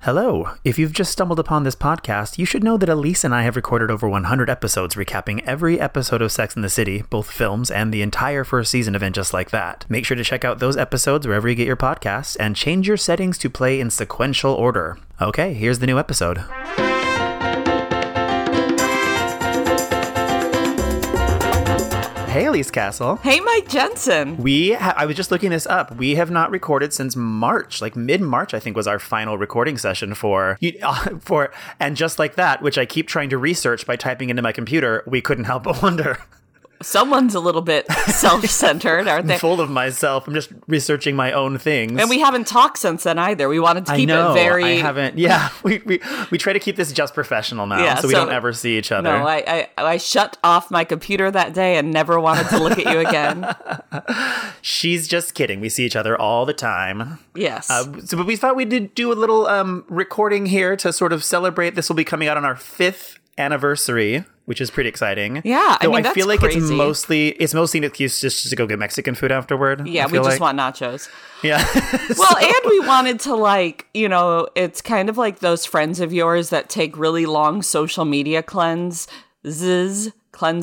Hello. If you've just stumbled upon this podcast, you should know that Elise and I have recorded over 100 episodes recapping every episode of Sex and the City, both films and the entire first season of And Just Like That. Make sure to check out those episodes wherever you get your podcasts and change your settings to play in sequential order. Okay, here's the new episode. Hey, Elise Castle. Hey, Mike Jensen. I was just looking this up. We have not recorded since March, like mid-March, I think was our final recording session for And Just Like That, which I keep trying to research by typing into my computer. We couldn't help but wonder. Someone's a little bit self-centered, aren't they? I'm full of myself. I'm just researching my own things. And we haven't talked since then either. We wanted to keep it very... I haven't. Yeah, we try to keep this just professional now, so we don't ever see each other. No, I shut off my computer that day and never wanted to look at you again. She's just kidding. We see each other all the time. Yes. But we thought we'd do a little recording here to sort of celebrate. This will be coming out on our 5th anniversary, which is pretty exciting. Yeah, Though I feel like crazy. it's mostly an excuse just to go get Mexican food afterward. Yeah, we just want nachos. Yeah. Well, and we wanted to it's kind of like those friends of yours that take really long social media cleanses,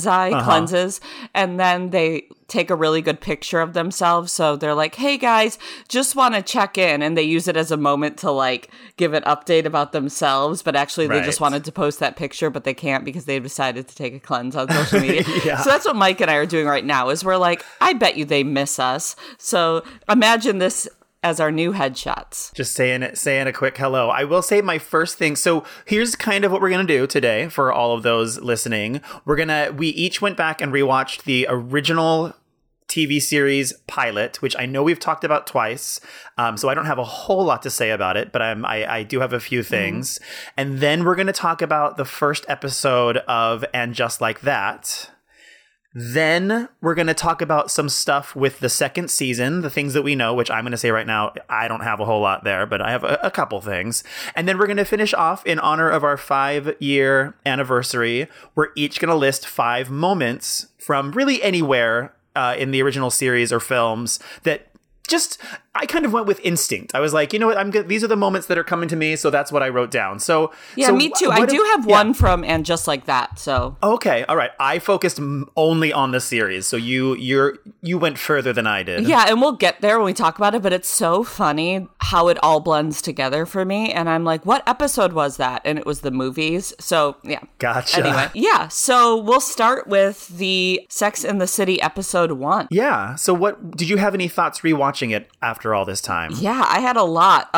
and then they take a really good picture of themselves. So they're like, hey guys, just want to check in. And they use it as a moment to give an update about themselves. But actually they just wanted to post that picture, but they can't because they've decided to take a cleanse on social media. Yeah. So that's what Mike and I are doing right now is we're like, I bet you they miss us. So imagine this as our new headshots. Just saying a quick hello. I will say my first thing. So here's kind of what we're going to do today for all of those listening. We each went back and rewatched the original TV series pilot, which I know we've talked about twice. So I don't have a whole lot to say about it, but I do have a few things. And then we're going to talk about the first episode of And Just Like That. Then we're going to talk about some stuff with the second season, the things that we know, which I'm going to say right now, I don't have a whole lot there, but I have a couple things. And then we're going to finish off in honor of our 5-year anniversary. We're each going to list 5 moments from really anywhere in the original series or films that I kind of went with instinct. I was like, you know what? These are the moments that are coming to me, so that's what I wrote down. So me too. I do have one from And Just Like That. So okay, all right. I focused only on the series, so you went further than I did. Yeah, and we'll get there when we talk about it. But it's so funny how it all blends together for me. And I'm like, what episode was that? And it was the movies. So yeah, gotcha. Anyway, yeah. So we'll start with the Sex and the City episode 1. Yeah. So what did you have any thoughts rewatching it after all this time? Yeah, I had a lot.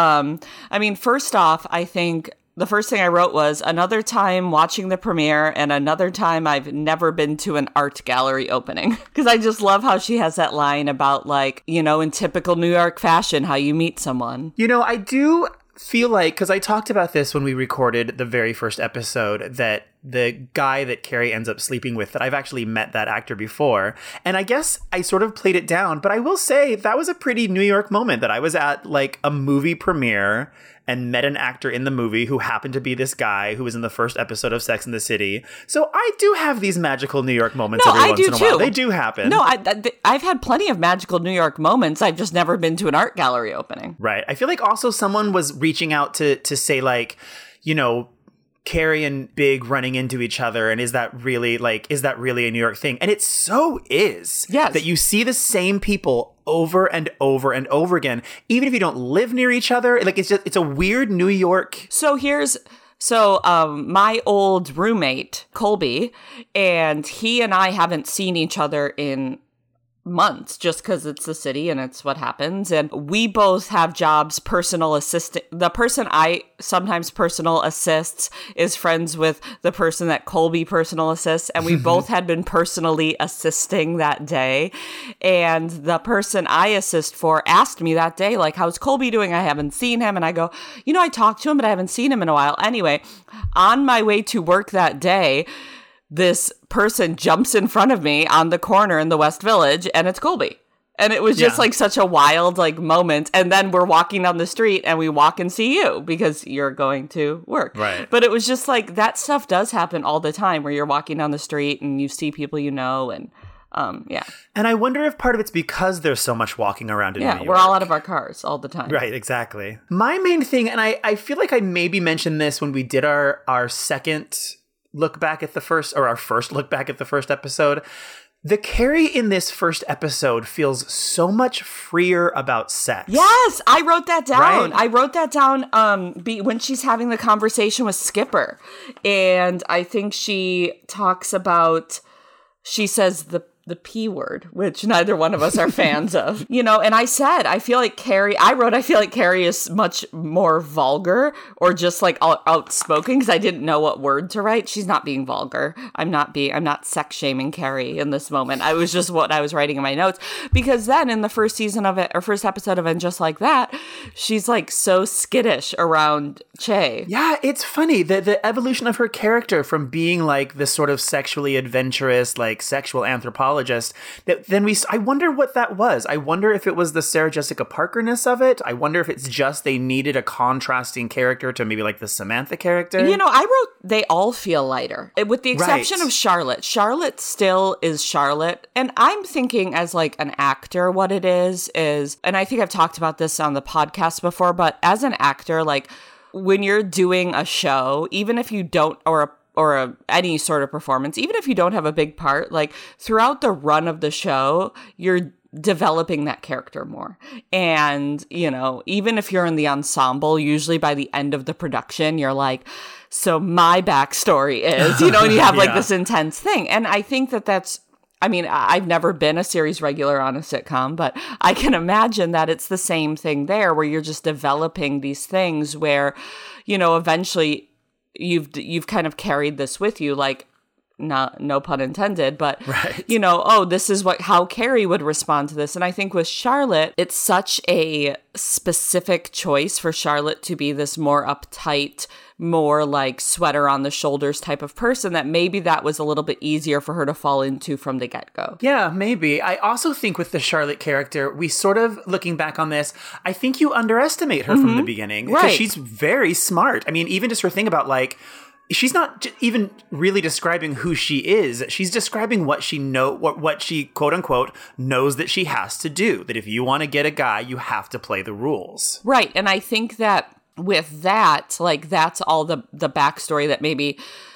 First off, I think the first thing I wrote was another time watching the premiere and another time I've never been to an art gallery opening. Because I just love how she has that line about in typical New York fashion, how you meet someone. I do feel like, because I talked about this when we recorded the very first episode, that the guy that Carrie ends up sleeping with, that I've actually met that actor before. And I guess I sort of played it down, but I will say that was a pretty New York moment that I was at a movie premiere and met an actor in the movie who happened to be this guy who was in the first episode of Sex and the City. So I do have these magical New York moments every once in a while. They do happen. No, I've had plenty of magical New York moments. I've just never been to an art gallery opening. Right. I feel like also someone was reaching out to say Carrie and Big running into each other, and is that really a New York thing? And it so is. Yes. That you see the same people over and over and over again, even if you don't live near each other. It's a weird New York. So my old roommate, Colby, and he and I haven't seen each other in months just because it's the city and it's what happens. And we both have jobs, personal assistant. The person I sometimes personal assists is friends with the person that Colby personal assists. And we both had been personally assisting that day. And the person I assist for asked me that day, how's Colby doing? I haven't seen him. And I go, I talked to him, but I haven't seen him in a while. Anyway, on my way to work that day, this person jumps in front of me on the corner in the West Village, and it's Colby. And it was just such a wild moment. And then we're walking down the street and we walk and see you because you're going to work. Right. But it was just that stuff does happen all the time where you're walking down the street and you see people and yeah. And I wonder if part of it's because there's so much walking around in New York. We're all out of our cars all the time. Right, exactly. My main thing, and I feel like I maybe mentioned this when we did our second look back at the first, or our first look back at the first episode. The Carrie in this first episode feels so much freer about sex. Yes, I wrote that down. Right? I wrote that down when she's having the conversation with Skipper. And I think she talks about, she says the P word, which neither one of us are fans of, and I feel like Carrie is much more vulgar or just like outspoken, because I didn't know what word to write. She's not being vulgar. I'm not sex shaming Carrie in this moment. I was just what I was writing in my notes, because then in the first season of it, or first episode of it, and Just Like That, she's like so skittish around Che. Yeah, it's funny. The evolution of her character from being like this sort of sexually adventurous, like sexual anthropologist, that then I wonder what that was. I wonder if it was the Sarah Jessica Parker-ness of it. I wonder if it's just they needed a contrasting character to maybe like the Samantha character. I wrote they all feel lighter, with the exception of Charlotte. Charlotte still is Charlotte. And I'm thinking as like an actor, what it is, and I think I've talked about this on the podcast before, but as an actor, like when you're doing a show, even if you don't, or any sort of performance, even if you don't have a big part, like throughout the run of the show, you're developing that character more. And, even if you're in the ensemble, usually by the end of the production, you're like, so my backstory is, and you have like this intense thing. And I think that's, I've never been a series regular on a sitcom, but I can imagine that it's the same thing there, where you're just developing these things where, eventually you've kind of carried this with you, like, no pun intended, but right. This is how Carrie would respond to this. And I think with Charlotte, it's such a specific choice for Charlotte to be this more uptight, more like sweater on the shoulders type of person, that maybe that was a little bit easier for her to fall into from the get-go. Yeah, maybe. I also think with the Charlotte character, we sort of, looking back on this, I think you underestimate her from the beginning. Because right. She's very smart. Even just her thing about like, she's not even really describing who she is. She's describing what she what she quote unquote knows that she has to do. That if you want to get a guy, you have to play the rules. Right. And I think that with that, like, that's all the backstory that maybe,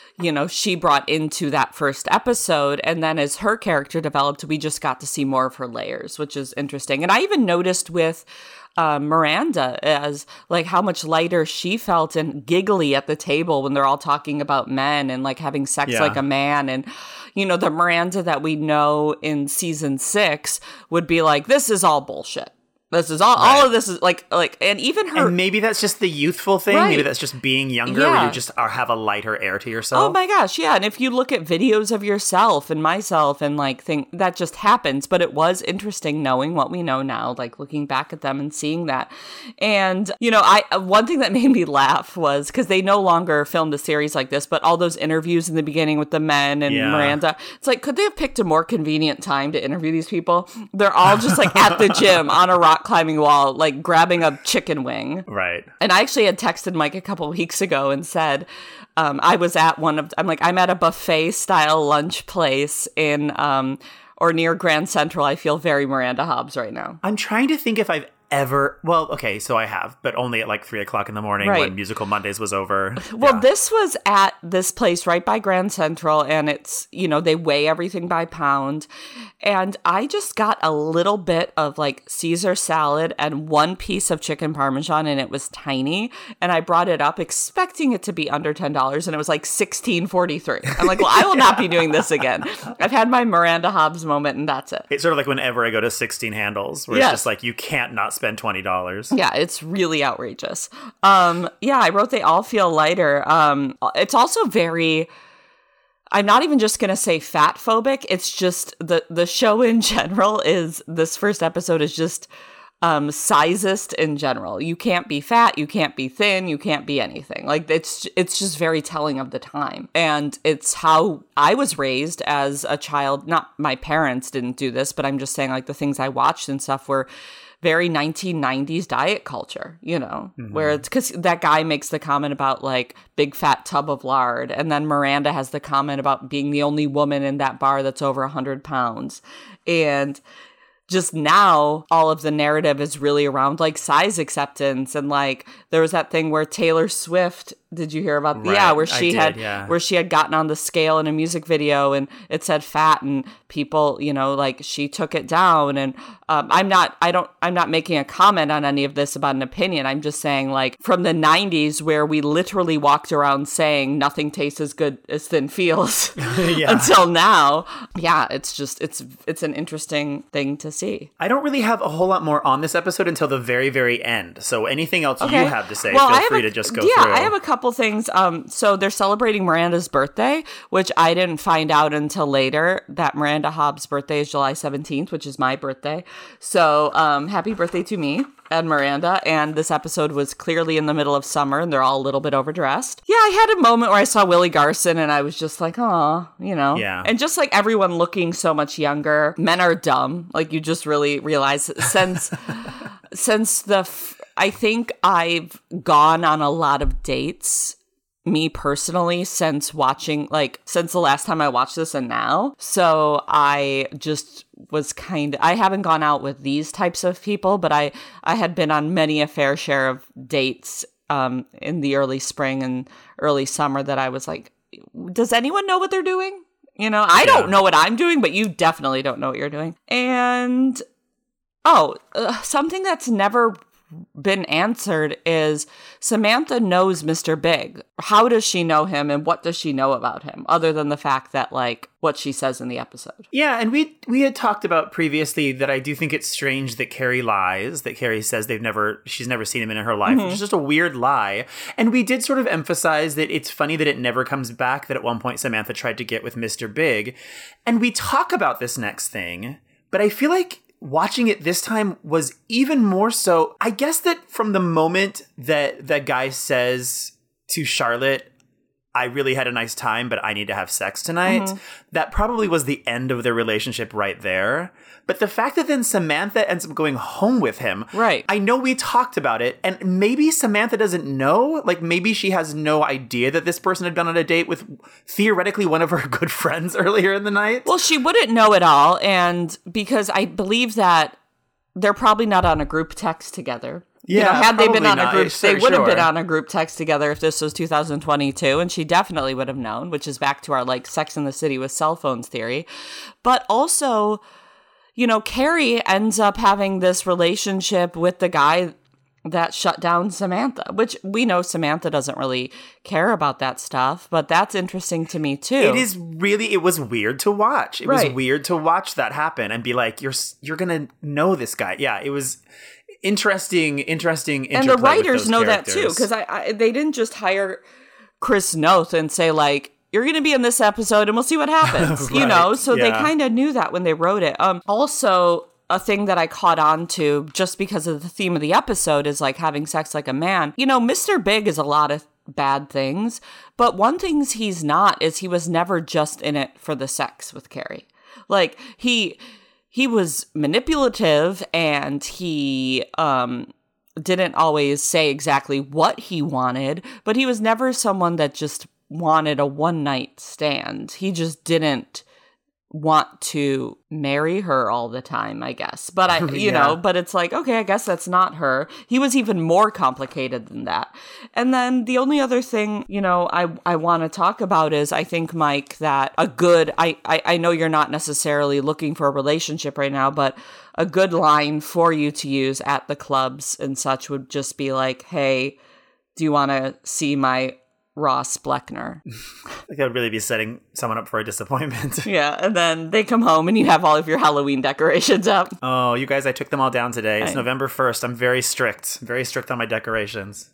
she brought into that first episode. And then as her character developed, we just got to see more of her layers, which is interesting. And I even noticed with Miranda as like how much lighter she felt and giggly at the table when they're all talking about men and like having sex like a man. And, the Miranda that we know in season 6 would be like, this is all bullshit. This is all of this is like, and even her. And maybe that's just the youthful thing. Right. Maybe that's just being younger, where you just have a lighter air to yourself. Oh my gosh, yeah. And if you look at videos of yourself and myself and like think that just happens, but it was interesting knowing what we know now, like looking back at them and seeing that. And, one thing that made me laugh was because they no longer filmed a series like this, but all those interviews in the beginning with the men and Miranda, it's like, could they have picked a more convenient time to interview these people? They're all just like at the gym on a rock climbing wall, like grabbing a chicken wing. Right. And I actually had texted Mike a couple weeks ago and said, I was at I'm at a buffet style lunch place in, or near Grand Central. I feel very Miranda Hobbs right now. I'm trying to think if I've ever, so I have, but only at like 3:00 in the morning when Musical Mondays was over. Well, this was at this place right by Grand Central, and it's, they weigh everything by pound. And I just got a little bit of like Caesar salad and one piece of chicken Parmesan, and it was tiny. And I brought it up expecting it to be under $10, and it was like $16.43. I'm like, well, I will not be doing this again. I've had my Miranda Hobbs moment, and that's it. It's sort of like whenever I go to 16 Handles, where it's just like, you can't not spend $20. Yeah, it's really outrageous. I wrote they all feel lighter. It's also very, I'm not even just going to say fat phobic. It's just the show in general this first episode is just sizist in general. You can't be fat, you can't be thin, you can't be anything. Like it's just very telling of the time. And it's how I was raised as a child. Not my parents didn't do this, but I'm just saying like the things I watched and stuff were very 1990s diet culture, you know, where it's because that guy makes the comment about like big fat tub of lard. And then Miranda has the comment about being the only woman in that bar that's over 100 pounds. And just now, all of the narrative is really around like size acceptance. And like there was that thing where Taylor Swift, did you hear about? Right. Yeah, where she had gotten on the scale in a music video and it said fat, and people, you know, like she took it down. And I'm not making a comment on any of this about an opinion. I'm just saying, like, from the 90s where we literally walked around saying nothing tastes as good as Thin feels until now. Yeah, it's just it's an interesting thing to see. I don't really have a whole lot more on this episode until the very, very end. So anything else you have to say, well, feel free to just go through. Yeah, I have a couple things. So they're celebrating Miranda's birthday, which I didn't find out until later, that Miranda Hobbs' birthday is July 17th, which is my birthday. So happy birthday to me and Miranda. And this episode was clearly in the middle of summer and they're all a little bit overdressed. Yeah, I had a moment where I saw Willie Garson and I was just like, oh, you know. Yeah. And just like everyone looking so much younger. Men are dumb. Like you just really realize I think I've gone on a lot of dates, me personally, since the last time I watched this and now. So I just was I haven't gone out with these types of people, but I had been on many a fair share of dates in the early spring and early summer that I was like, does anyone know what they're doing? You know, I don't know what I'm doing, but you definitely don't know what you're doing. And, something that's never been answered is Samantha knows Mr. Big. How does she know him and what does she know about him other than the fact that, like, what she says in the episode? Yeah, and we had talked about previously that I do think it's strange that Carrie lies, that Carrie says she's never seen him in her life, which is just a weird lie. And we did sort of emphasize that it's funny that it never comes back, that at one point Samantha tried to get with Mr. Big. And we talk about this next thing, but I feel like watching it this time was even more so. I guess that from the moment that that guy says to Charlotte, I really had a nice time, but I need to have sex tonight, that probably was the end of their relationship right there. But the fact that then Samantha ends up going home with him, right? I know we talked about it, and maybe Samantha doesn't know, like maybe she has no idea that this person had been on a date with theoretically one of her good friends earlier in the night. Well, she wouldn't know at all, and because I believe that they're probably not on a group text together. Yeah, you know, had they been on a group, they would have been on a group text together if this was 2022, and she definitely would have known, which is back to our, like, Sex in the City with cell phones theory. But also, you know, Carrie ends up having this relationship with the guy that shut down Samantha, which we know Samantha doesn't really care about that stuff, but that's interesting to me too. It was weird to watch. It was weird to watch that happen and be like, you're going to know this guy. Yeah, it was interesting and the writers know characters. That too, because they didn't just hire Chris Noth and say, like, you're going to be in this episode and we'll see what happens, you know? So they kind of knew that when they wrote it. Also, a thing that I caught on to just because of the theme of the episode is like having sex like a man. You know, Mr. Big is a lot of bad things, but one thing he's not is he was never just in it for the sex with Carrie. Like, he was manipulative and he didn't always say exactly what he wanted, but he was never someone that just wanted a one-night stand. He just didn't want to marry her all the time, I guess. But you know, but it's like, okay, I guess that's not her. He was even more complicated than that. And then the only other thing, you know, I want to talk about is, I think, Mike, that I know you're not necessarily looking for a relationship right now, but a good line for you to use at the clubs and such would just be like, hey, do you want to see my Ross Bleckner? Like, that would really be setting someone up for a disappointment. Yeah, and then they come home and you have all of your Halloween decorations up. Oh, you guys, I took them all down today. It's November 1st. I'm very strict on my decorations.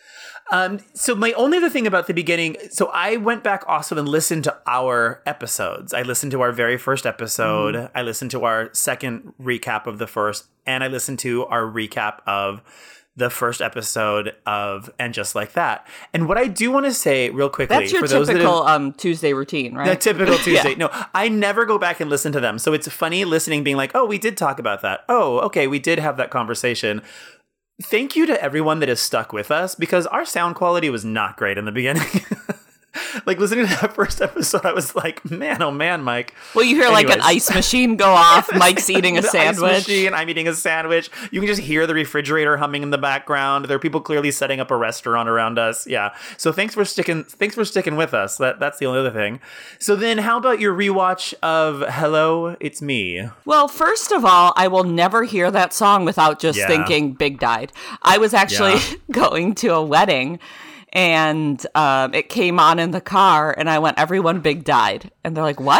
So my only other thing about the beginning, so I went back also and listened to our episodes. I listened to our very first episode. I listened to our second recap of the first, and I listened to our recap of the first episode of And Just Like That. And what I do want to say real quickly, that's your for those typical Tuesday routine, right? The typical Tuesday. Yeah. No, I never go back and listen to them. So it's funny listening, being like, oh, we did talk about that. Oh, okay, we did have that conversation. Thank you to everyone that has stuck with us, because our sound quality was not great in the beginning. Like, listening to that first episode, I was like, man, oh man, Mike. Well, you hear like an ice machine go off. Mike's eating a sandwich. Ice machine, I'm eating a sandwich. You can just hear the refrigerator humming in the background. There are people clearly setting up a restaurant around us. Yeah. So thanks for sticking with us. That's the only other thing. So then how about your rewatch of Hello, It's Me? Well, first of all, I will never hear that song without just thinking Big died. I was actually going to a wedding, and it came on in the car, and I went, everyone Big died. And they're like, what?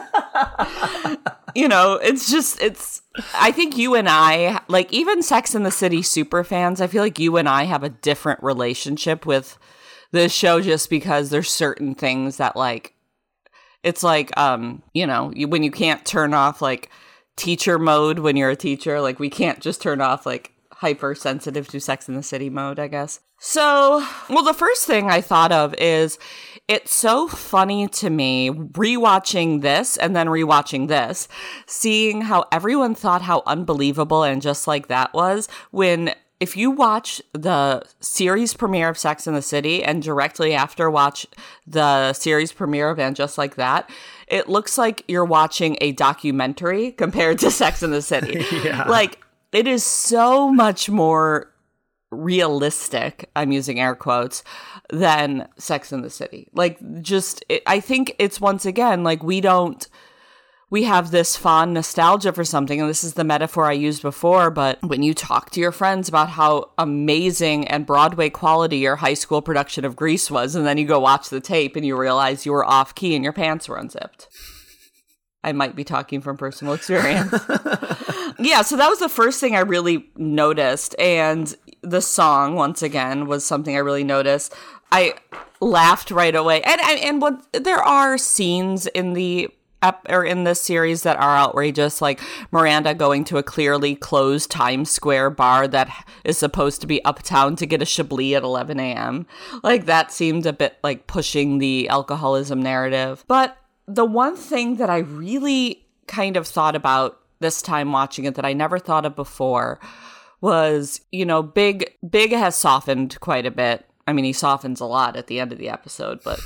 I think you and I, like, even Sex and the City super fans, I feel like you and I have a different relationship with this show, just because there's certain things that, like, it's like, when you can't turn off, like, teacher mode when you're a teacher, like, we can't just turn off, like, hypersensitive to Sex and the City mode, I guess. So, well, the first thing I thought of is, it's so funny to me rewatching this and then rewatching this, seeing how everyone thought how unbelievable And Just Like That was, when if you watch the series premiere of Sex and the City and directly after watch the series premiere of And Just Like That, it looks like you're watching a documentary compared to Sex and the City. Yeah. Like, it is so much more realistic, I'm using air quotes, than Sex and the City. Like, I think it's, once again, like, we have this fond nostalgia for something, and this is the metaphor I used before, but when you talk to your friends about how amazing and Broadway quality your high school production of Grease was, and then you go watch the tape and you realize you were off key and your pants were unzipped. I might be talking from personal experience. Yeah, so that was the first thing I really noticed, and the song, once again, was something I really noticed. I laughed right away, and there are scenes in in this series that are outrageous, like Miranda going to a clearly closed Times Square bar that is supposed to be uptown to get a Chablis at 11 a.m. Like, that seemed a bit like pushing the alcoholism narrative. But the one thing that I really kind of thought about this time watching it that I never thought of before was, Big has softened quite a bit. I mean, he softens a lot at the end of the episode, but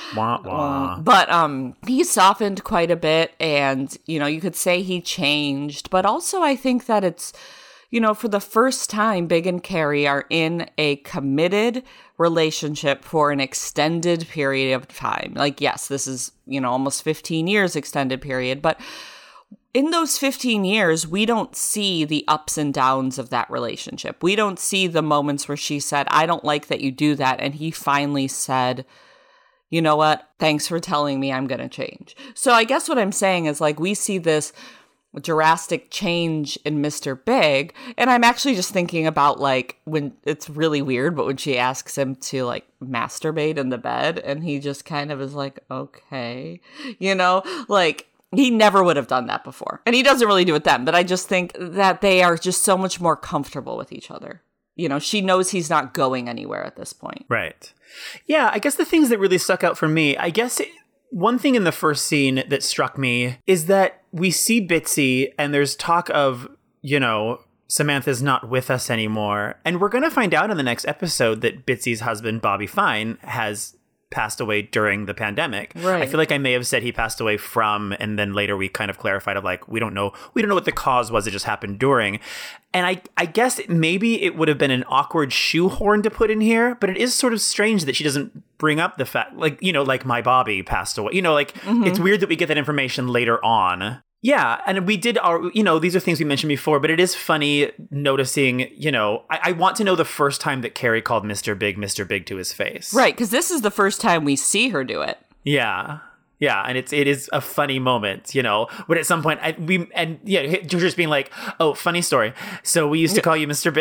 he softened quite a bit, and you could say he changed, but also I think that it's, for the first time, Big and Carrie are in a committed relationship for an extended period of time. Like, yes, this is, almost 15 years extended period, but in those 15 years, we don't see the ups and downs of that relationship. We don't see the moments where she said, I don't like that you do that. And he finally said, you know what? Thanks for telling me I'm going to change. So I guess what I'm saying is, like, we see this drastic change in Mr. Big. And I'm actually just thinking about, like, when it's really weird, but when she asks him to, like, masturbate in the bed, and he just kind of is like, okay, like, he never would have done that before. And he doesn't really do it then. But I just think that they are just so much more comfortable with each other. She knows he's not going anywhere at this point. Right. Yeah, I guess the things that really stuck out for me, one thing in the first scene that struck me is that we see Bitsy and there's talk of, Samantha's not with us anymore. And we're going to find out in the next episode that Bitsy's husband, Bobby Fine, has passed away during the pandemic. Right. I feel like I may have said he passed away from, and then later we kind of clarified of, like, we don't know what the cause was. It just happened during. And I guess maybe it would have been an awkward shoehorn to put in here, but it is sort of strange that she doesn't bring up the fact, like, like my Bobby passed away. It's weird that we get that information later on. Yeah, and we did these are things we mentioned before, but it is funny noticing, I want to know the first time that Carrie called Mr. Big to his face. Right, because this is the first time we see her do it. Yeah. Yeah, and it is a funny moment, when at some point Georgia's being like, oh, funny story. So we used to call you Mr.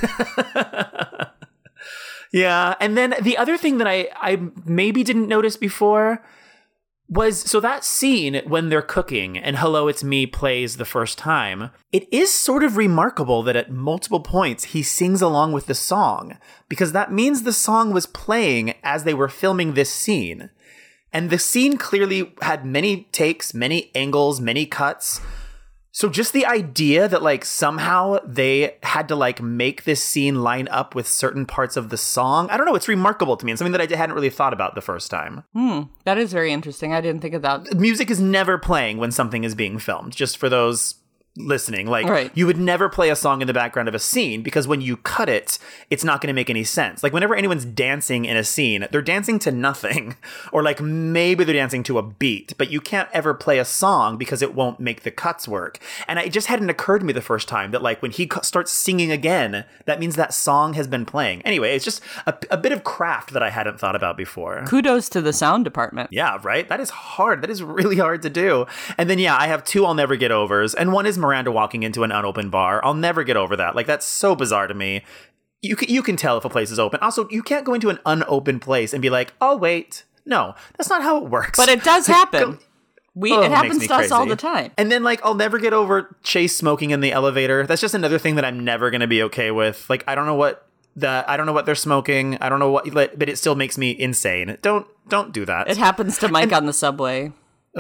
Big. Yeah, and then the other thing that I maybe didn't notice before, was, so that scene when they're cooking and Hello, It's Me plays the first time, it is sort of remarkable that at multiple points he sings along with the song, because that means the song was playing as they were filming this scene. And the scene clearly had many takes, many angles, many cuts. So just the idea that like somehow they had to like make this scene line up with certain parts of the song, I don't know, it's remarkable to me and something that I hadn't really thought about the first time. That is very interesting. I didn't think of that. Music is never playing when something is being filmed, just for those listening. Like, right. You would never play a song in the background of a scene because when you cut it, it's not going to make any sense. Like, whenever anyone's dancing in a scene, they're dancing to nothing. Or, like, maybe they're dancing to a beat, but you can't ever play a song because it won't make the cuts work. And it just hadn't occurred to me the first time that, like, when he starts singing again, that means that song has been playing. Anyway, it's just a bit of craft that I hadn't thought about before. Kudos to the sound department. Yeah, right? That is hard. That is really hard to do. And then, yeah, I have two I'll never get overs. And one is Miranda walking into an unopened bar. I'll never get over that. Like, that's so bizarre to me. You can tell if a place is open. Also, you can't go into an unopened place and be like, oh, wait. No, that's not how it works. But it does happen. It happens to us all the time. And then, like, I'll never get over Chase smoking in the elevator. That's just another thing that I'm never going to be okay with. Like, I don't know what they're smoking. I don't know what, but it still makes me insane. Don't do that. It happens to Mike on the subway.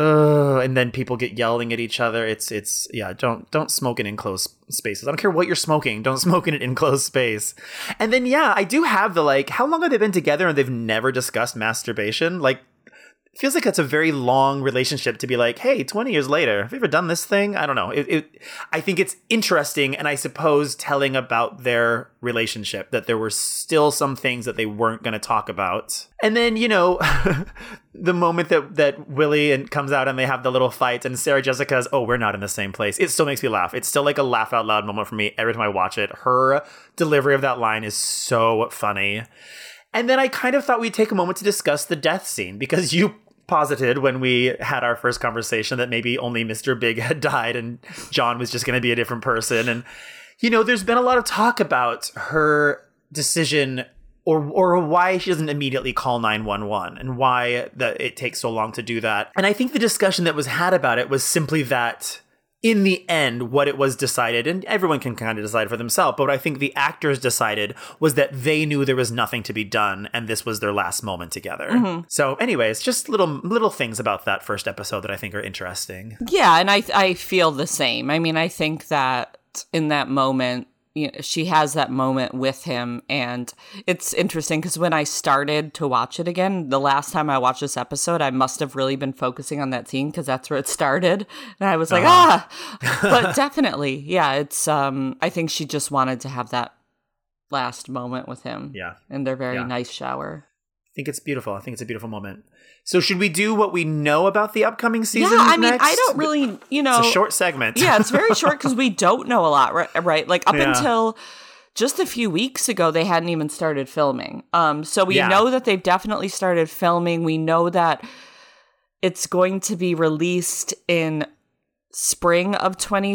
And then people get yelling at each other. Yeah, don't smoke in enclosed spaces. I don't care what you're smoking. Don't smoke in an enclosed space. And then, yeah, I do have the, like, how long have they been together and they've never discussed masturbation? Like, it feels like that's a very long relationship to be like, hey, 20 years later, have you ever done this thing? I don't know. I think it's interesting, and I suppose telling about their relationship, that there were still some things that they weren't going to talk about. And then, you know, the moment that Willie comes out and they have the little fight and Sarah Jessica's, oh, we're not in the same place. It still makes me laugh. It's still like a laugh out loud moment for me every time I watch it. Her delivery of that line is so funny. And then I kind of thought we'd take a moment to discuss the death scene, because you posited when we had our first conversation that maybe only Mr. Big had died and John was just going to be a different person. And, you know, there's been a lot of talk about her decision or why she doesn't immediately call 911 and why it takes so long to do that. And I think the discussion that was had about it was simply that in the end, what it was decided, and everyone can kind of decide for themselves, but what I think the actors decided was that they knew there was nothing to be done, and this was their last moment together. Mm-hmm. So anyways, just little things about that first episode that I think are interesting. Yeah, and I feel the same. I mean, I think that in that moment, you know, she has that moment with him, and it's interesting because when I started to watch it again, the last time I watched this episode, I must have really been focusing on that scene because that's where it started, and I was like, but definitely, yeah, it's I think she just wanted to have that last moment with him, in their very nice shower. I think it's beautiful. I think it's a beautiful moment. So should we do what we know about the upcoming season? Yeah, I mean, next? I don't really, you know. It's a short segment. Yeah, it's very short because we don't know a lot, right? Like up until just a few weeks ago, they hadn't even started filming. So we know that they've definitely started filming. We know that it's going to be released in spring of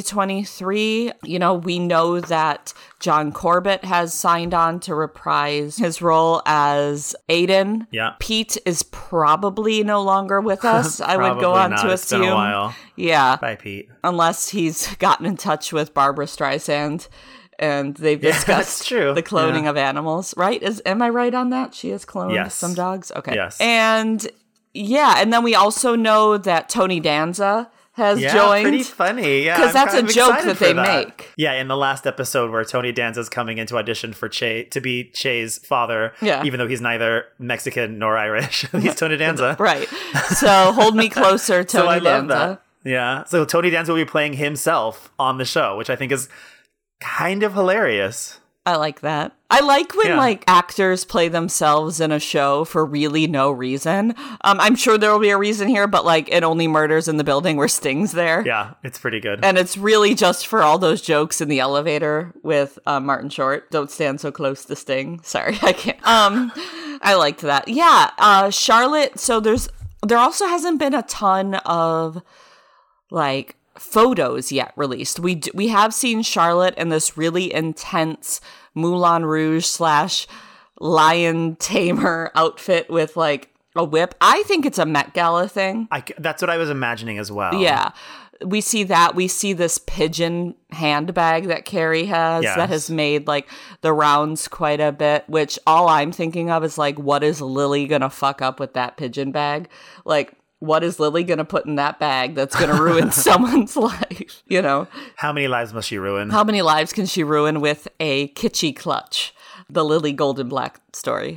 2023. You know, we know that John Corbett has signed on to reprise his role as Aiden. Yeah. Pete is probably no longer with us. I would go on to assume. It's been a while. Yeah. Bye, Pete. Unless he's gotten in touch with Barbara Streisand and they've discussed the cloning of animals, right? Am I right on that? She has cloned some dogs? Okay. Yes. And and then we also know that Tony Danza has joined. Pretty funny. Yeah, because that's a joke that they make. Yeah, in the last episode where Tony Danza's coming into audition for Che to be Che's father, even though he's neither Mexican nor Irish. He's Tony Danza. Right. So hold me closer, Tony so I love Danza. That. Yeah. So Tony Danza will be playing himself on the show, which I think is kind of hilarious. I like that. I like when like actors play themselves in a show for really no reason. I'm sure there will be a reason here, but like in Only Murders in the Building where Sting's there. Yeah, it's pretty good. And it's really just for all those jokes in the elevator with Martin Short. Don't stand so close to Sting. Sorry, I can't. I liked that. Yeah, Charlotte. So there also hasn't been a ton of like photos yet released. We have seen Charlotte in this really intense Moulin Rouge / lion tamer outfit with like a whip. I think it's a Met Gala thing. That's what I was imagining as well. Yeah. We see that. We see this pigeon handbag that Carrie has that has made like the rounds quite a bit, which all I'm thinking of is like, what is Lily going to fuck up with that pigeon bag? Like, what is Lily going to put in that bag that's going to ruin someone's life? You know? How many lives must she ruin? How many lives can she ruin with a kitschy clutch? The Lily Goldenblatt story.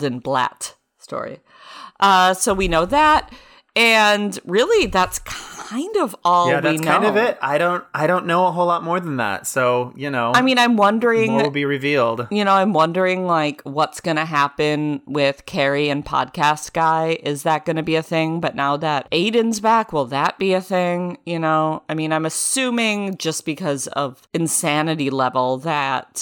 So we know that. And really, that's kind of all we know. Yeah, that's kind of it. I don't know a whole lot more than that. So, I mean, I'm wondering... more will be revealed. I'm wondering, like, what's going to happen with Carrie and Podcast Guy. Is that going to be a thing? But now that Aiden's back, will that be a thing? I mean, I'm assuming just because of insanity level that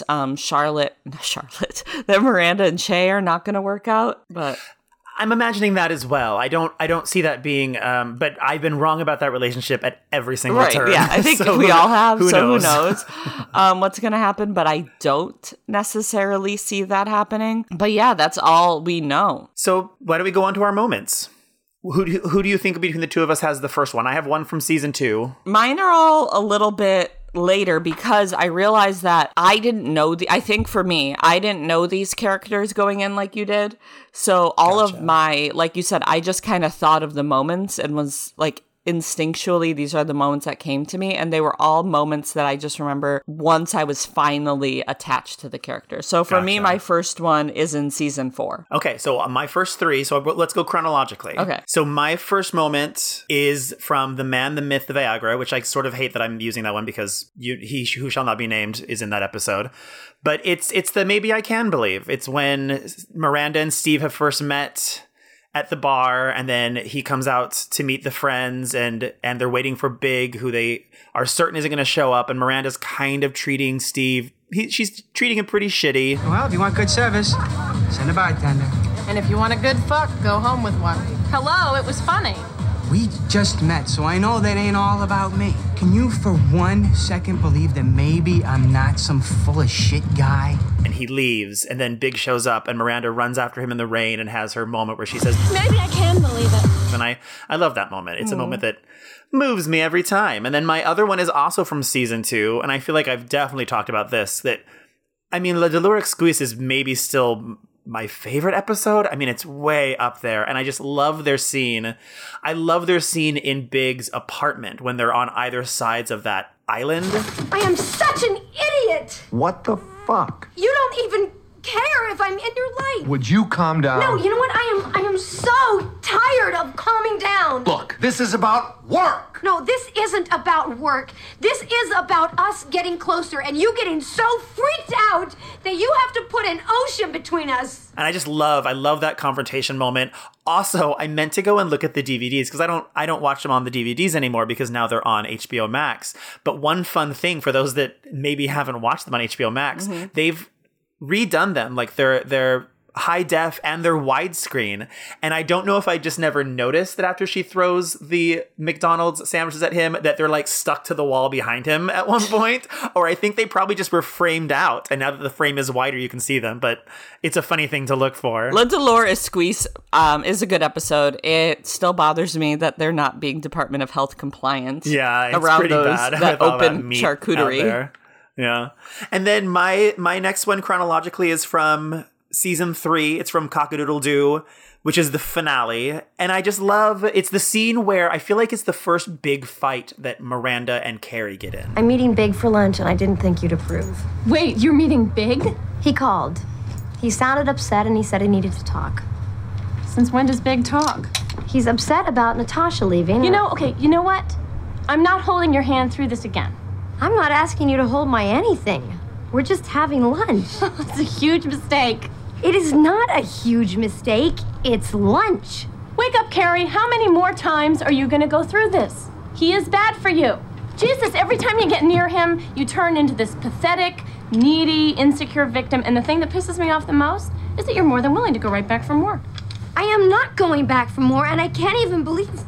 that Miranda and Che are not going to work out, but... I'm imagining that as well. I don't see that being, but I've been wrong about that relationship at every single turn. Yeah, I think so we all have. Who knows what's going to happen? But I don't necessarily see that happening. But yeah, that's all we know. So why don't we go on to our moments? Who do you think between the two of us has the first one? I have one from season 2. Mine are all a little bit later because I realized that I didn't know I think for me, I didn't know these characters going in like you did. So all of my, like you said, I just kind of thought of the moments and was like, instinctually, these are the moments that came to me, and they were all moments that I just remember once I was finally attached to the character. So for me, my first one is in season 4. Okay, so my first 3, so let's go chronologically. Okay. So my first moment is from The Man, the Myth, the Viagra, which I sort of hate that I'm using that one because he who shall not be named is in that episode. But it's the Maybe I Can Believe. It's when Miranda and Steve have first met at the bar, and then he comes out to meet the friends, and they're waiting for Big, who they are certain isn't going to show up, and Miranda's kind of treating Steve. She's treating him pretty shitty. Well, if you want good service, send a bartender. And if you want a good fuck, go home with one. Hello, it was funny. We just met, so I know that ain't all about me. Can you for 1 second believe that maybe I'm not some full of shit guy? And he leaves, and then Big shows up, and Miranda runs after him in the rain and has her moment where she says, maybe I can believe it. And I love that moment. It's a moment that moves me every time. And then my other one is also from season 2, and I feel like I've definitely talked about this, that, I mean, La Dolor Exquis is maybe still my favorite episode. I mean, it's way up there, and I just love their scene. I love their scene in Big's apartment when they're on either sides of that island. I am such an idiot! What the fuck? You don't even care if I'm in your life. Would you calm down? No, you know what? I am so tired of calming down. Look, this is about work. No, this isn't about work. This is about us getting closer and you getting so freaked out that you have to put an ocean between us. And I love that confrontation moment. Also, I meant to go and look at the DVDs because I don't watch them on the DVDs anymore because now they're on HBO Max. But one fun thing for those that maybe haven't watched them on HBO Max, they've redone them, like they're high def and they're widescreen. And I don't know if I just never noticed that after she throws the McDonald's sandwiches at him that they're like stuck to the wall behind him at one point, or I think they probably just were framed out, and now that the frame is wider you can see them. But it's a funny thing to look for. La Dolor Exquis is a good episode. It still bothers me that they're not being Department of Health compliant. Yeah, it's around pretty bad that with all open that meat charcuterie out there. Yeah. And then my next one chronologically is from season 3. It's from Cock-a-Doodle-Doo, which is the finale. And I just love, it's the scene where I feel like it's the first big fight that Miranda and Carrie get in. I'm meeting Big for lunch and I didn't think you'd approve. Wait, you're meeting Big? He called. He sounded upset and he said he needed to talk. Since when does Big talk? He's upset about Natasha leaving. You know what? I'm not holding your hand through this again. I'm not asking you to hold my anything. We're just having lunch. It's a huge mistake. It is not a huge mistake. It's lunch. Wake up, Carrie. How many more times are you going to go through this? He is bad for you. Jesus, every time you get near him, you turn into this pathetic, needy, insecure victim. And the thing that pisses me off the most is that you're more than willing to go right back for more. I am not going back for more, and I can't believe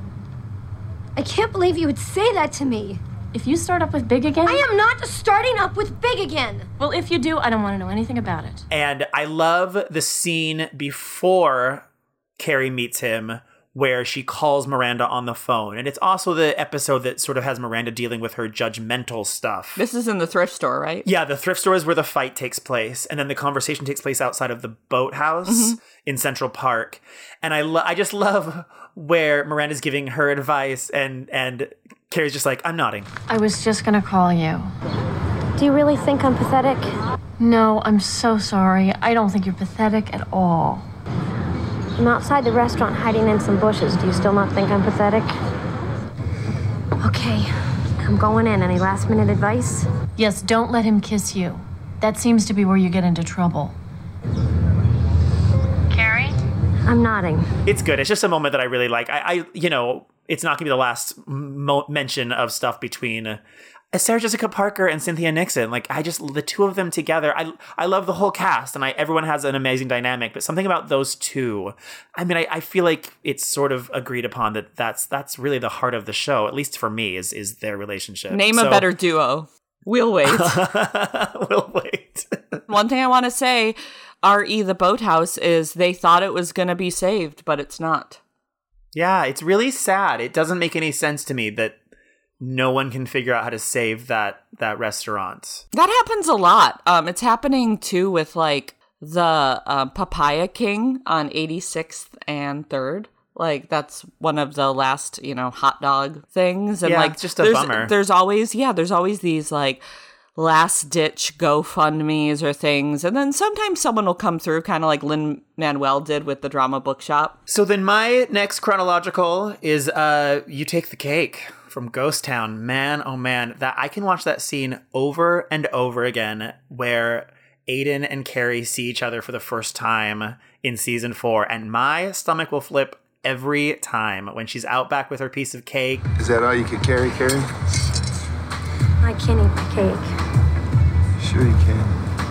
you would say that to me. If you start up with Big again... I am not starting up with Big again. Well, if you do, I don't want to know anything about it. And I love the scene before Carrie meets him, where she calls Miranda on the phone. And it's also the episode that sort of has Miranda dealing with her judgmental stuff. This is in the thrift store, right? Yeah, the thrift store is where the fight takes place. And then the conversation takes place outside of the boathouse in Central Park. And I just love where Miranda's giving her advice and Carrie's just like, I'm nodding. I was just gonna call you. Do you really think I'm pathetic? No, I'm so sorry. I don't think you're pathetic at all. I'm outside the restaurant hiding in some bushes. Do you still not think I'm pathetic? Okay, I'm going in. Any last minute advice? Yes, don't let him kiss you. That seems to be where you get into trouble. Carrie? I'm nodding. It's good. It's just a moment that I really like. I it's not going to be the last mention of stuff between Sarah Jessica Parker and Cynthia Nixon. Like, the two of them together, I love the whole cast, and everyone has an amazing dynamic, but something about those two, I feel like it's sort of agreed upon that that's really the heart of the show, at least for me, is their relationship. Name a better duo. We'll wait. We'll wait. One thing I want to say, R.E. the Boathouse, is they thought it was going to be saved, but it's not. Yeah, it's really sad. It doesn't make any sense to me that no one can figure out how to save that restaurant. That happens a lot. It's happening too with like the Papaya King on 86th and 3rd. Like, that's one of the last, hot dog things. And like, just a bummer. There's always these like last ditch GoFundMes or things. And then sometimes someone will come through, kind of like Lin-Manuel did with the Drama Bookshop. So then my next chronological is You Take the Cake from Ghost Town. Man, oh man, that I can watch that scene over and over again where Aiden and Carrie see each other for the first time in season 4, and my stomach will flip every time when she's out back with her piece of cake. Is that all you could carry, Carrie? I can't eat the cake. Sure you can.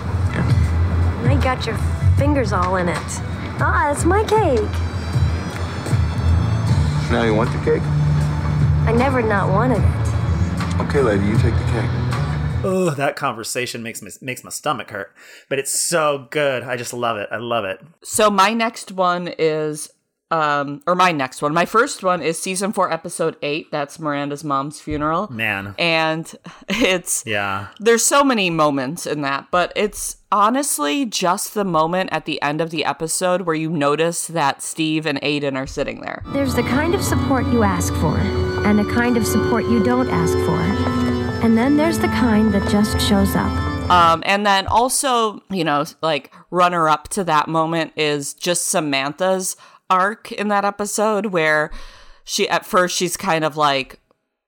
I got your fingers all in it. Ah, it's my cake. Now you want the cake? I never not wanted it. Okay, lady, you take the cake. Oh, that conversation makes my stomach hurt. But it's so good. I just love it. I love it. So my next one is, my first one is season 4, episode 8. That's Miranda's mom's funeral. Man. And there's so many moments in that, but it's honestly just the moment at the end of the episode where you notice that Steve and Aiden are sitting there. There's the kind of support you ask for, and a kind of support you don't ask for. And then there's the kind that just shows up. And then also, like runner up to that moment is just Samantha's arc in that episode, where at first she's kind of like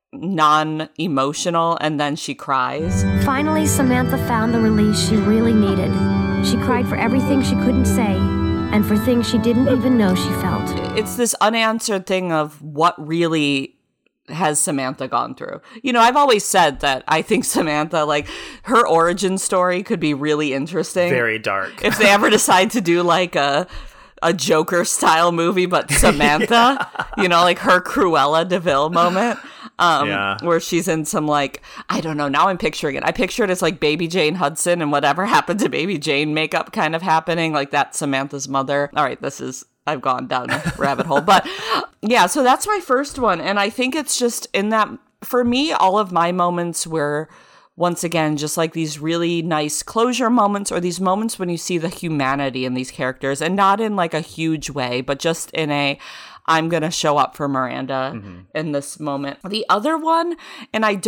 non-emotional and then she cries. Finally, Samantha found the release she really needed. She cried for everything she couldn't say and for things she didn't even know she felt. It's this unanswered thing of what really has Samantha gone through. I've always said that I think Samantha, like, her origin story could be really interesting. Very dark. If they ever decide to do like a Joker style movie, but Samantha, like her Cruella DeVille moment, where she's in some, like, I don't know, now I'm picturing it. I picture it as like Baby Jane Hudson and whatever happened to Baby Jane makeup kind of happening, like that's Samantha's mother. All right, I've gone down a rabbit hole, but yeah, so that's my first one. And I think it's just in that, for me, all of my moments were, once again, just like these really nice closure moments, or these moments when you see the humanity in these characters, and not in like a huge way, but just in I'm going to show up for Miranda in this moment. The other one, and I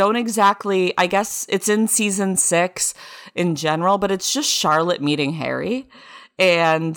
guess it's in season 6 in general, but it's just Charlotte meeting Harry. And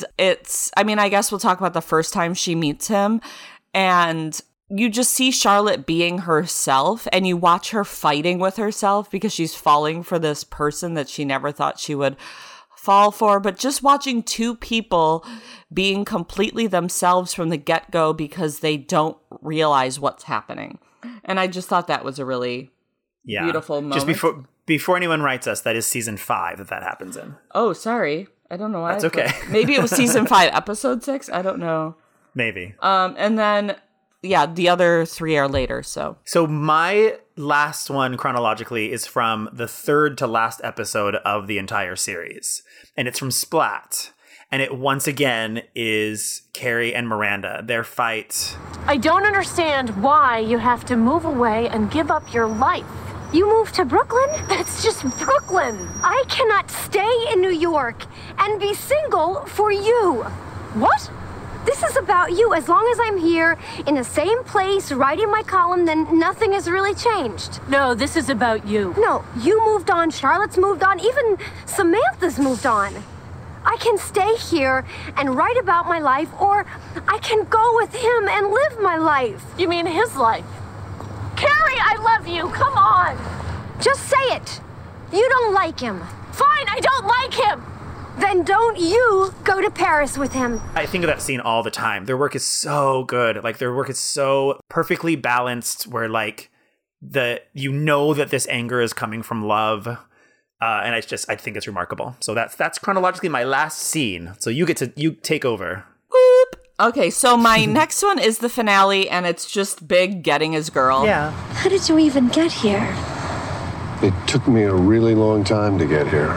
I guess we'll talk about the first time she meets him, and you just see Charlotte being herself, and you watch her fighting with herself because she's falling for this person that she never thought she would fall for. But just watching two people being completely themselves from the get-go because they don't realize what's happening. And I just thought that was a really beautiful moment. Just before anyone writes us, that is season 5 that happens in. Oh, sorry. I don't know why. That's okay. Maybe it was season 5, episode 6. I don't know. Maybe. And then, the other 3 are later. So my last one chronologically is from the 3rd to last episode of the entire series, and it's from Splat. And it once again is Carrie and Miranda. Their fight. I don't understand why you have to move away and give up your life. You moved to Brooklyn? That's just Brooklyn. I cannot stay in New York and be single for you. What? This is about you. As long as I'm here in the same place writing my column, then nothing has really changed. No, this is about you. No, you moved on, Charlotte's moved on, even Samantha's moved on. I can stay here and write about my life, or I can go with him and live my life. You mean his life? Carrie, I love you. Come on. Just say it. You don't like him. Fine, I don't like him. Then don't you go to Paris with him. I think of that scene all the time. Their work is so good. Like, their work is so perfectly balanced where, like, you know that this anger is coming from love. And I think it's remarkable. So that's chronologically my last scene. So you take over. Whoop. Okay, so my next one is the finale, and it's just Big getting his girl. Yeah. How did you even get here? It took me a really long time to get here.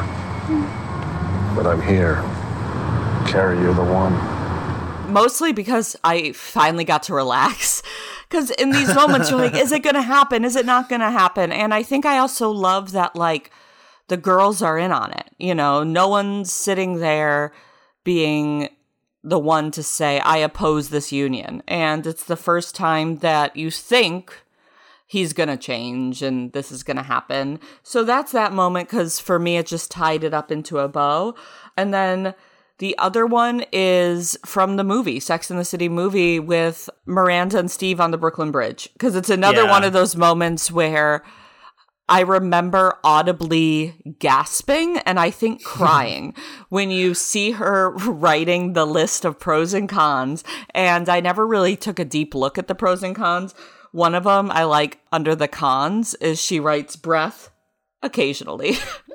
But I'm here. Carrie, you're the one. Mostly because I finally got to relax. Because in these moments, you're like, is it going to happen? Is it not going to happen? And I think I also love that, like, the girls are in on it. You know, no one's sitting there being the one to say, I oppose this union. And it's the first time that you think he's going to change and this is going to happen. So that's that moment, because for me, it just tied it up into a bow. And then the other one is from the movie, Sex and the City movie, with Miranda and Steve on the Brooklyn Bridge. Because it's another one of those moments where I remember audibly gasping and I think crying when you see her writing the list of pros and cons. And I never really took a deep look at the pros and cons. One of them I like under the cons is she writes breath occasionally.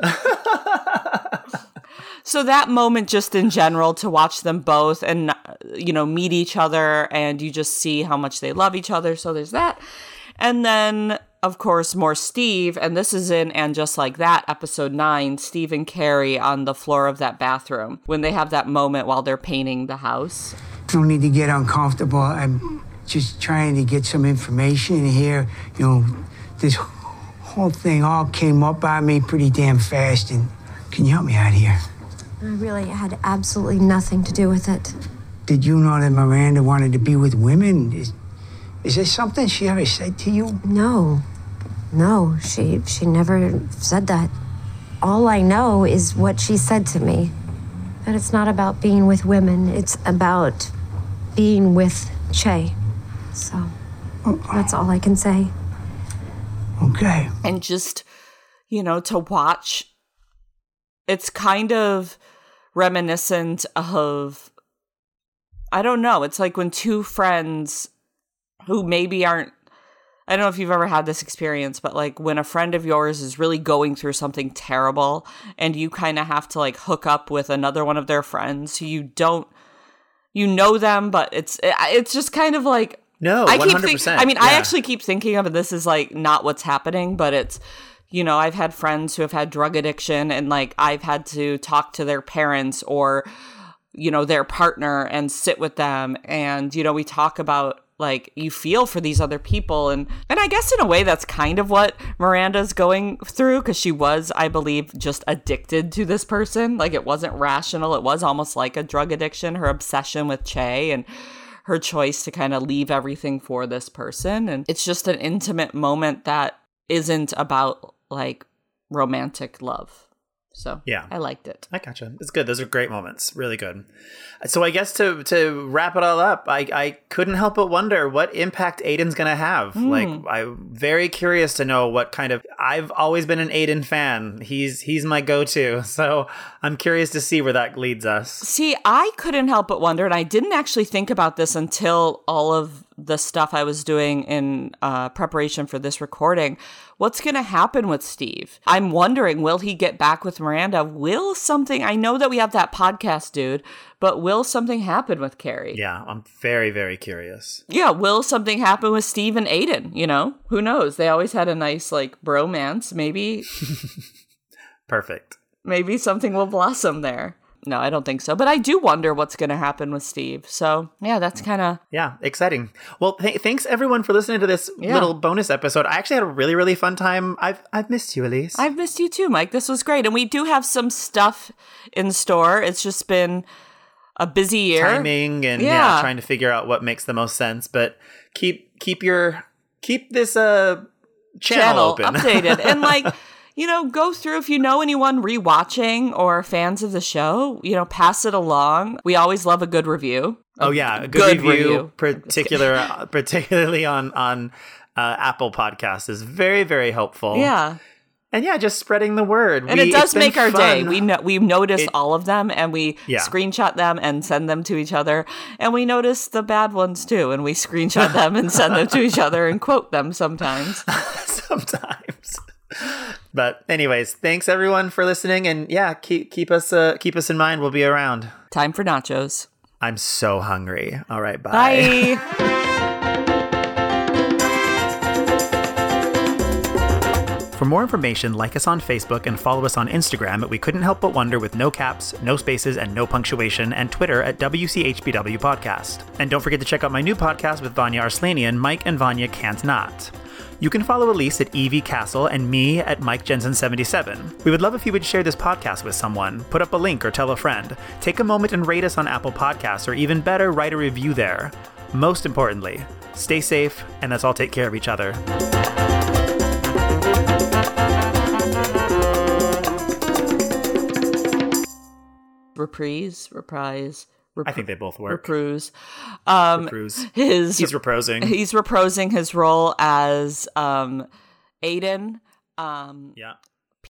So that moment just in general, to watch them both and, you know, meet each other and you just see how much they love each other. So there's that. And then, of course, more Steve. And this is in And Just Like That, episode 9, Steve and Carrie on the floor of that bathroom when they have that moment while they're painting the house. No need to get uncomfortable. I'm just trying to get some information here. You know, this whole thing all came up on me pretty damn fast. And can you help me out here? I really had absolutely nothing to do with it. Did you know that Miranda wanted to be with women? Is there something she ever said to you? No, she never said that. All I know is what she said to me. That it's not about being with women, it's about being with Che. So, that's all I can say. Okay. And just, you know, to watch, it's kind of reminiscent of, I don't know, it's like when two friends who maybe aren't, I don't know if you've ever had this experience, but like when a friend of yours is really going through something terrible and you kind of have to like hook up with another one of their friends who you know them, but it's just kind of like, no, 100%. I actually keep thinking of it. This is like not what's happening, but it's, you know, I've had friends who have had drug addiction and like I've had to talk to their parents or, you know, their partner and sit with them. And, you know, we talk about like you feel for these other people. And I guess in a way that's kind of what Miranda's going through, because she was, I believe, just addicted to this person. Like it wasn't rational. It was almost like a drug addiction, her obsession with Che and her choice to kind of leave everything for this person. And it's just an intimate moment that isn't about like romantic love. So yeah, I liked it. I gotcha. It's good. Those are great moments. Really good. So I guess to wrap it all up, I couldn't help but wonder what impact Aiden's going to have. Like, I'm very curious to know what kind of, I've always been an Aiden fan. He's my go-to. So I'm curious to see where that leads us. See, I couldn't help but wonder, and I didn't actually think about this until all of the stuff I was doing in preparation for this recording. What's going to happen with Steve? I'm wondering, will he get back with Miranda? Will something, I know that we have that podcast, dude, but will something happen with Carrie? Yeah, I'm very, very curious. Yeah, will something happen with Steve and Aiden? You know, who knows? They always had a nice, like, bromance. Maybe. Perfect. Maybe something will blossom there. No, I don't think so. But I do wonder what's going to happen with Steve. So, yeah, that's kind of... Yeah, exciting. Well, thanks everyone for listening to this little bonus episode. I actually had a really, really fun time. I've missed you, Elise. I've missed you too, Mike. This was great. And we do have some stuff in store. It's just been a busy year. Timing and trying to figure out what makes the most sense. But keep this channel open. Updated. And like... go through if you know anyone rewatching or fans of the show, pass it along. We always love a good review. Oh yeah, a good review. Particularly on Apple Podcasts is very, very helpful. Yeah. And yeah, just spreading the word. And it does make our day. We notice all of them and we screenshot them and send them to each other. And we notice the bad ones too. And we screenshot them and send them to each other and quote them sometimes. Sometimes. But anyways, thanks everyone for listening, and keep us in mind. We'll be around. Time for nachos. I'm so hungry. All right, bye. Bye. For more information, like us on Facebook and follow us on Instagram at We Couldn't Help But Wonder with no caps, no spaces, and no punctuation, and Twitter at WCHBW Podcast. And don't forget to check out my new podcast with Vanya Arslanian, Mike and Vanya Can't Not. You can follow Elise at Evie Castle and me at Mike Jensen 77. We would love if you would share this podcast with someone, put up a link or tell a friend. Take a moment and rate us on Apple Podcasts, or even better, write a review there. Most importantly, stay safe, and let's all take care of each other. Reprise. I think they both work. Reprise. He's reposing. He's reposing his role as Aiden. Yeah.